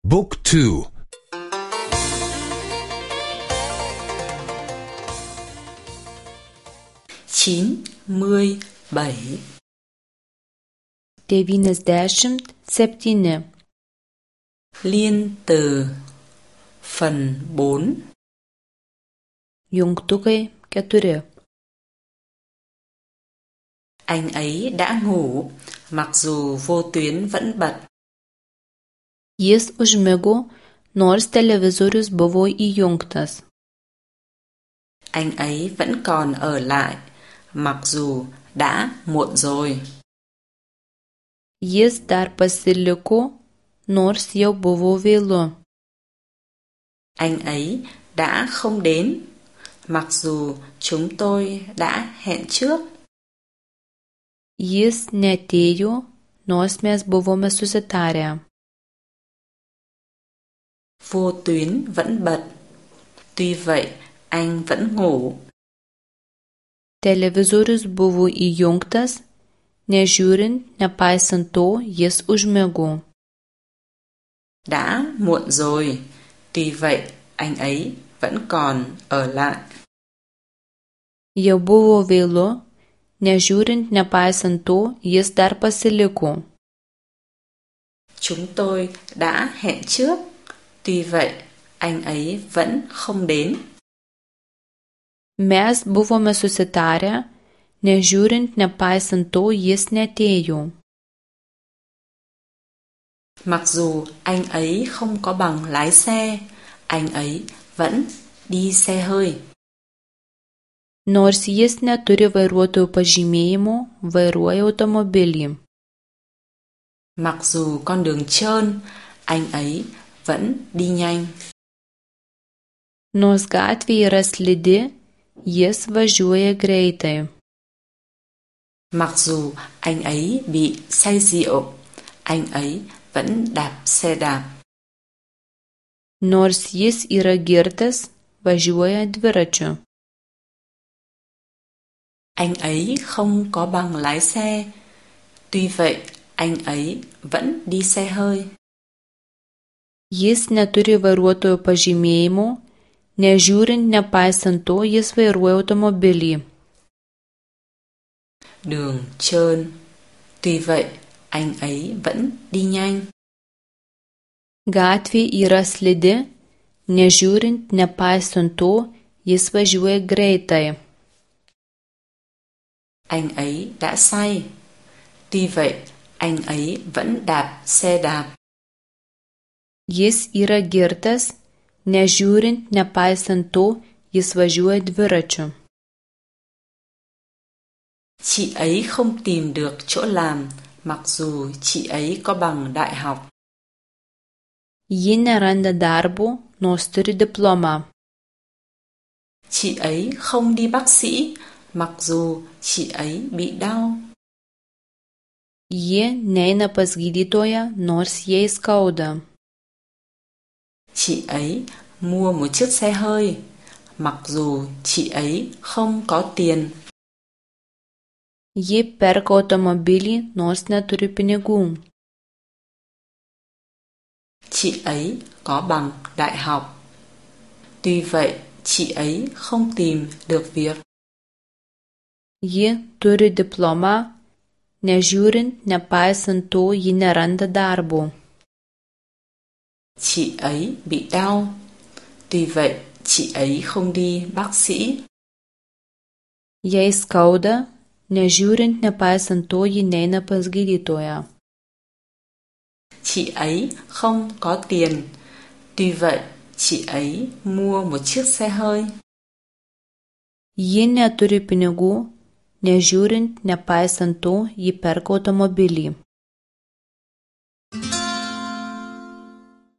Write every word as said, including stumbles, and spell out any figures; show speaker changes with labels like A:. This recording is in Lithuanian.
A: Book two.
B: chín mươi bảy.
C: devyniasdešimt septyni.
B: Liên từ phần bốn.
C: Jungtukai keturi.
B: Anh ấy đã ngủ, mặc dù vô tuyến vẫn bật.
C: Jis užmigo, nors televizorius buvo įjungtas.
B: Anh ấy vẫn còn ở lại, mặc dù đã muộn rồi.
C: Jis dar pasiliko, nors jau buvo vėlu.
B: Anh ấy đã không đến, mặc dù chúng tôi đã hẹn trước.
C: Jis neatėjo, nors mes buvome susitarę.
B: Vô tuyến vẫn bật, tuy vậy anh vẫn ngủ.
C: Televizorius buvo įjungtas, nežiūrint, nepaisant to, jis užmigo.
B: Đã muộn rồi, tuy vậy anh ấy vẫn còn ở lại.
C: Jau buvo vėlu, nežiūrint, nepaisant to, jis dar pasiliko.
B: Chúng tôi đã hẹn trước, tuy vậy anh ấy vẫn không đến.
C: Mes buvome susitarę, nežiūrint, nepaisant to, jis neatėjo.
B: Mặc dù anh ấy không có bằng lái xe, anh ấy vẫn đi xe hơi.
C: Nors jis neturi vairuotojo pažymėjimo, vairuoja automobilį.
B: Mặc dù con đường trơn, anh ấy vẫn đi nhanh.
C: Nors gatvė yra slidi, jis važiuoja greitai.
B: Mặc dù anh ấy bị say rượu, anh ấy vẫn đạp xe đạp.
C: Nors jis yra girtas, važiuoja dviračiu.
B: Anh ấy không có bằng lái xe, tuy vậy anh ấy vẫn đi xe hơi.
C: Jis neturi vairuotojo pažymėjimo, nežiūrint, nepaisant to, jis vairuoja automobilį.
B: Đường trơn, tuy vậy anh ấy vẫn đi nhanh.
C: Gatvė yra slidi, nežiūrint, nepaisant to, jis važiuoja greitai.
B: Anh ấy đã say, tuy vậy anh ấy vẫn đạp xe đạp.
C: Jis yra girtas, nežiūrint, nepaisant to, jis važiuoja dviračiu.
B: Chị ấy không tìm được chỗ làm, mặc dù chị ấy có bằng đại học.
C: Ji neranda darbo, nors turi diplomą.
B: Chị ấy không đi bác sĩ, mặc dù chị ấy bị đau.
C: Ji neina pas gydytoją, nors jai skauda.
B: Chị ấy mua một chiếc xe hơi, mặc dù chị ấy không có tiền.
C: Ji perka automobilį, nors neturi pinigų.
B: Chị ấy có bằng đại học, tuy vậy chị ấy không tìm được việc.
C: Ji turi diplomą, nežiūrint, nepaisant to, ji neranda darbo.
B: Chị ấy bị đau, tuy vậy chị ấy không đi bác sĩ.
C: Jai skauda, nežiūrint, nepaisant to, ji neina pas gydytoją.
B: Chị ấy không có tiền, tuy vậy chị ấy mua một chiếc xe hơi.
C: Ji neturi pinigų, nežiūrint, nepaisant to, ji perka automobilį.